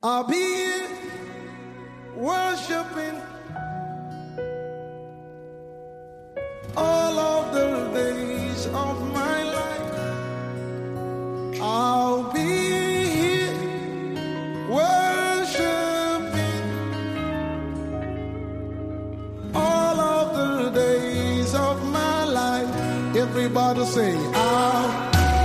I'll be here worshiping all of the days of my life. I'll be here worshiping all of the days of my life. Everybody say, I'll.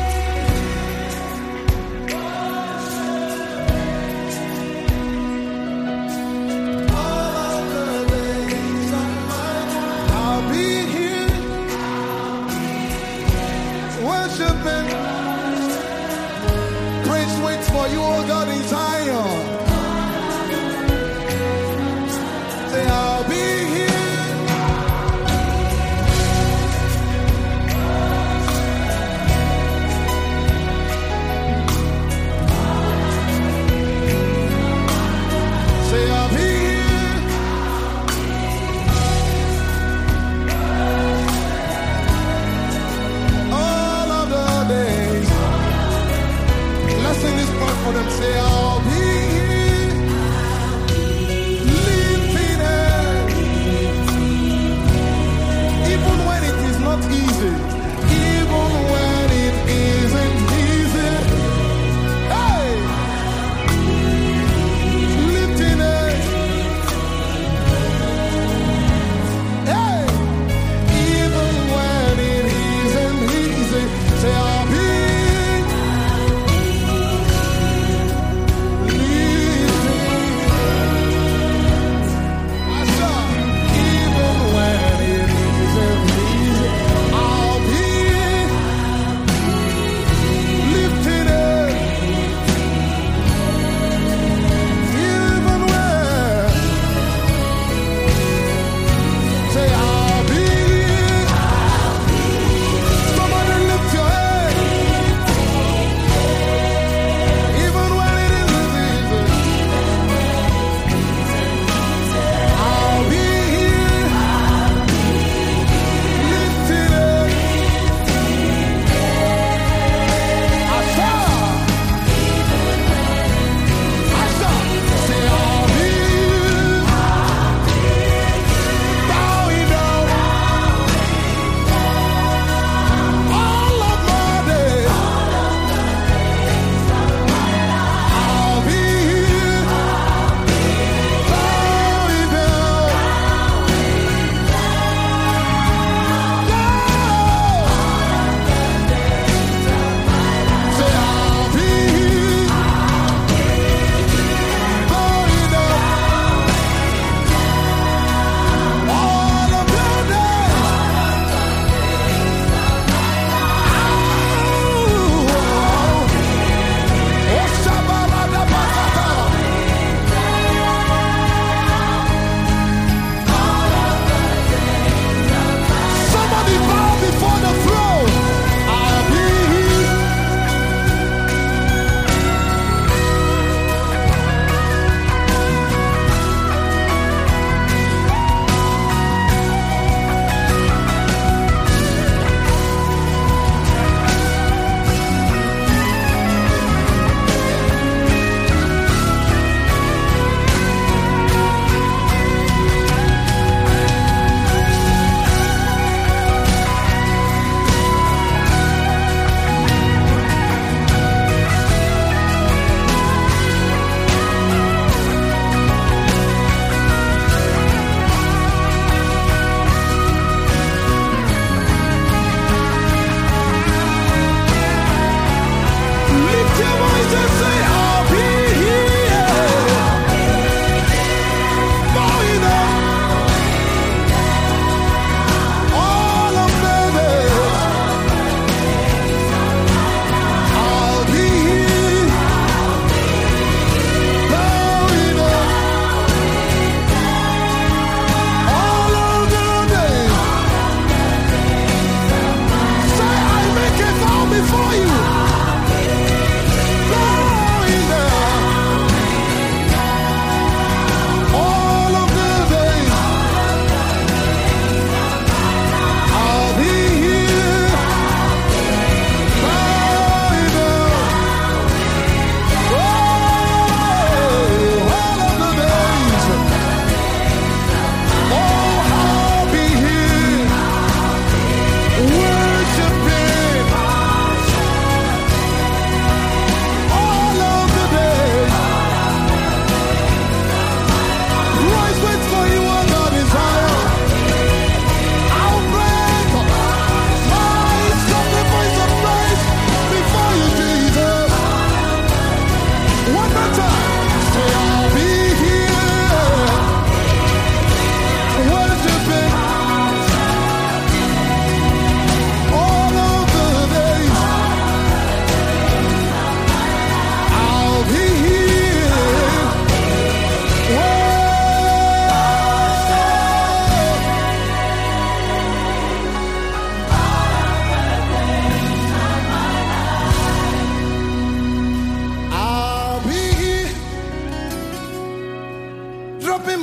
Praise waits for you, oh God, in Zion. Say, I'll be here.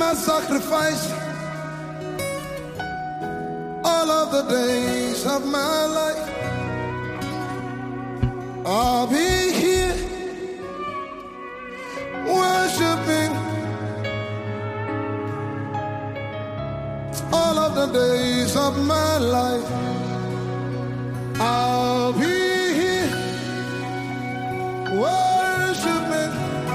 my sacrifice all of the days of my life. I'll be here worshiping all of the days of my life. I'll be here worshiping.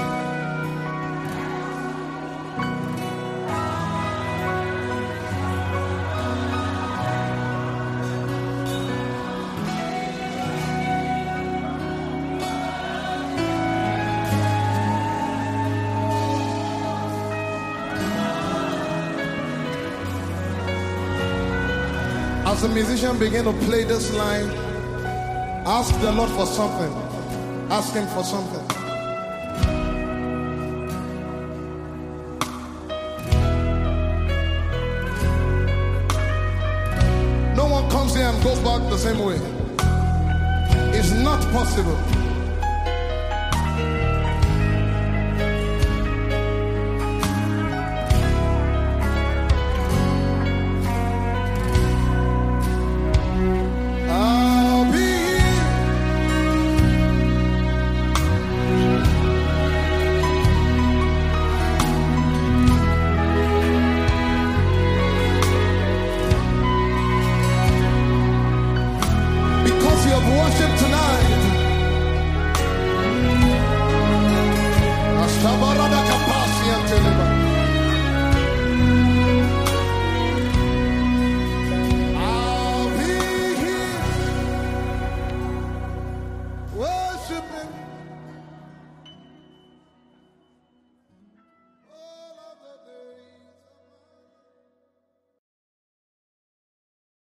As the musician began to play this line, ask the Lord for something. Ask him for something. No one comes here and goes back the same way. It's not possible. Worship